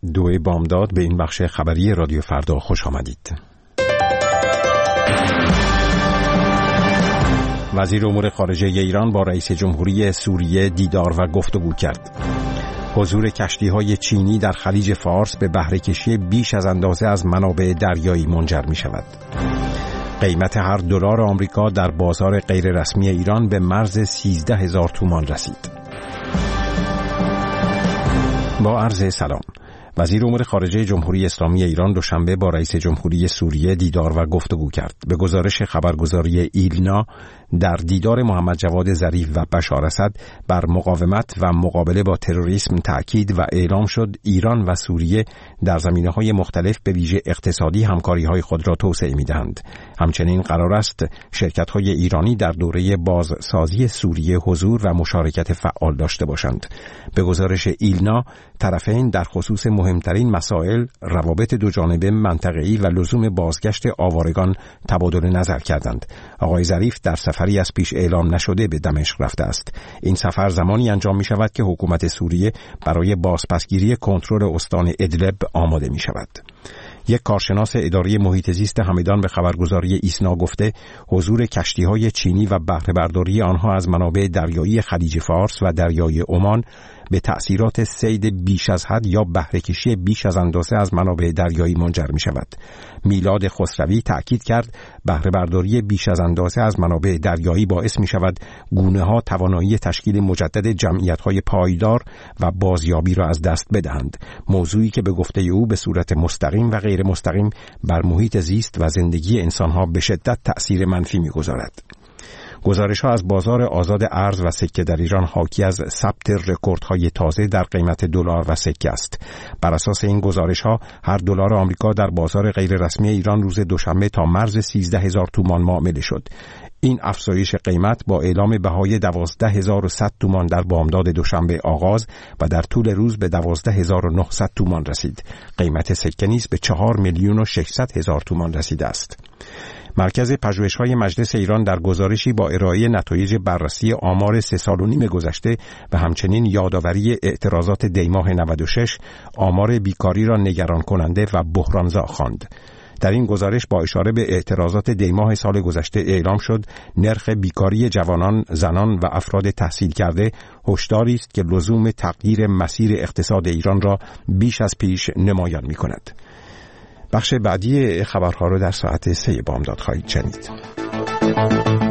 2 بامداد به این بخش خبری رادیو فردا خوش آمدید. وزیر امور خارجه ایران با رئیس جمهوری سوریه دیدار و گفتگو کرد. حضور کشتی‌های چینی در خلیج فارس به بهره‌کشی بیش از اندازه از منابع دریایی منجر می‌شود. قیمت هر دلار آمریکا در بازار غیررسمی ایران به مرز 13,000 تومان رسید. با عرض سلام. وزیر امور خارجه جمهوری اسلامی ایران دوشنبه با رئیس جمهوری سوریه دیدار و گفتگو کرد. به گزارش خبرگزاری ایلنا، در دیدار محمد جواد ظریف و بشار اسد بر مقاومت و مقابله با تروریسم تأکید و اعلام شد ایران و سوریه در زمینه‌های مختلف به ویژه اقتصادی همکاری‌های خود را توسعه می‌دهند. همچنین قرار است شرکت‌های ایرانی در دوره بازسازی سوریه حضور و مشارکت فعال داشته باشند. به گزارش ایلنا، طرفین در خصوص مهمترین مسائل، روابط دوجانبه منطقه‌ای و لزوم بازگشت آوارگان تبادل نظر کردند. آقای ظریف در سفری از پیش اعلام نشده به دمشق رفته است. این سفر زمانی انجام می شود که حکومت سوریه برای بازپسگیری کنترل استان ادلب آماده می شود. یک کارشناس اداره محیط زیست همدان به خبرگزاری ایسنا گفته حضور کشتی‌های چینی و بهره برداری آنها از منابع دریایی خلیج فارس و دریای عمان به تأثیرات صید بیش از حد یا بهره‌کشی بیش از اندازه از منابع دریایی منجر می شود. میلاد خسروی تأکید کرد بهره برداری بیش از اندازه از منابع دریایی باعث می شود گونه‌ها توانایی تشکیل مجدد جمعیت‌های پایدار و بازیابی را از دست بدهند، موضوعی که به گفته او به صورت مستقیم و غیر مستقیم بر محیط زیست و زندگی انسان‌ها به شدت تأثیر منفی می‌گذارد. گزارش‌ها از بازار آزاد ارز و سکه در ایران حاکی از ثبت رکوردهای تازه در قیمت دلار و سکه است. بر اساس این گزارش‌ها هر دلار آمریکا در بازار غیررسمی ایران روز دوشنبه تا مرز 13,000 تومان معامله شد. این افزایش قیمت با اعلام بهای 12,100 تومان در بامداد دوشنبه آغاز و در طول روز به 12,900 تومان رسید. قیمت سکه نیز به 4,600,000 تومان رسیده است. مرکز پژوهش‌های مجلس ایران در گزارشی با ارائه نتایج بررسی آمار 3 سال و نیم گذشته و همچنین یادآوری اعتراضات دیماه 96 آمار بیکاری را نگران کننده و بحرانزا خواند. در این گزارش با اشاره به اعتراضات دیماه سال گذشته اعلام شد نرخ بیکاری جوانان، زنان و افراد تحصیل کرده هشداری است که لزوم تغییر مسیر اقتصاد ایران را بیش از پیش نمایان می‌کند. بخش بعدی خبرها را در ساعت 3 بامداد خواهید شنید.